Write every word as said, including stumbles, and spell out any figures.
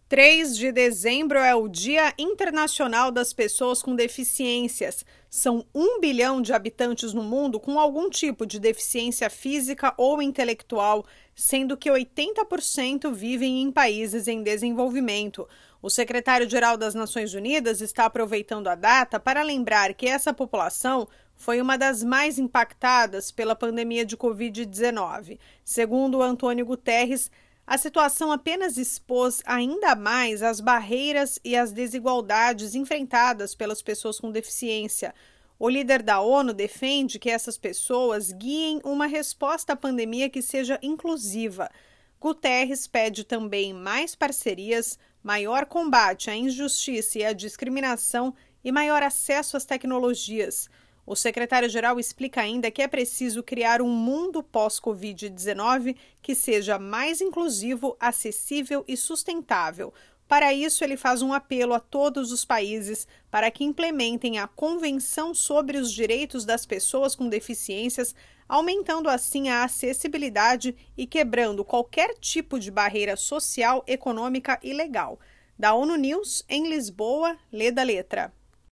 três de dezembro é o Dia Internacional das Pessoas com Deficiências. São um bilhão de habitantes no mundo com algum tipo de deficiência física ou intelectual, sendo que oitenta por cento vivem em países em desenvolvimento. O secretário-geral das Nações Unidas está aproveitando a data para lembrar que essa população foi uma das mais impactadas pela pandemia de covid dezenove. Segundo Antônio Guterres, a situação apenas expôs ainda mais as barreiras e as desigualdades enfrentadas pelas pessoas com deficiência. O líder da ONU defende que essas pessoas guiem uma resposta à pandemia que seja inclusiva. Guterres pede também mais parcerias, maior combate à injustiça e à discriminação e maior acesso às tecnologias. O secretário-geral explica ainda que é preciso criar um mundo pós-covid dezenove que seja mais inclusivo, acessível e sustentável. Para isso, ele faz um apelo a todos os países para que implementem a Convenção sobre os Direitos das Pessoas com Deficiências, aumentando assim a acessibilidade e quebrando qualquer tipo de barreira social, econômica e legal. Da ONU News, em Lisboa, lê da letra.